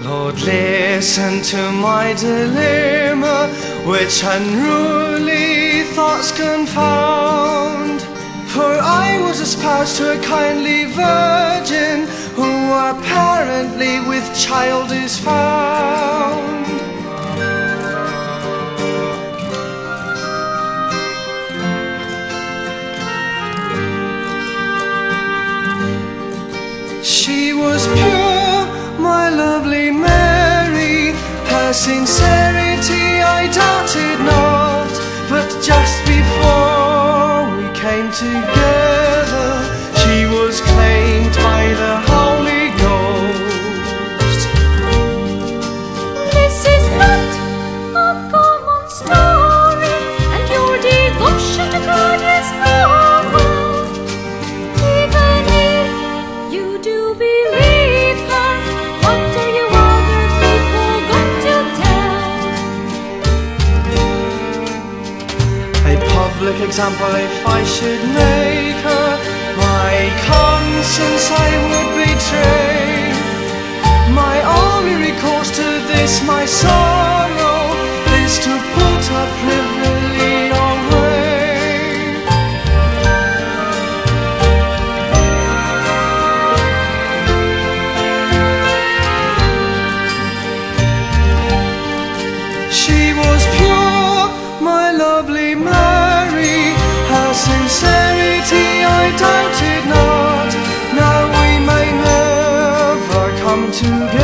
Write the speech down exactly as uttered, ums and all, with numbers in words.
Lord, listen to my dilemma, which unruly thoughts confound. For I was espoused to a kindly virgin, who apparently with child is found. She was pure, my lovely Mary, her sincerity I doubted not. But just before we came together, she was claimed by the Holy Ghost. This is not a common story, and your devotion to God is novel. Even if you do believe her, what are you other people going to tell? A public example if I should make her, my conscience I would betray. My only recourse to this, my sorrow, is to put her privily away. She was pure, my lovely Mary, her sincerity I doubted not. Now we may never come together.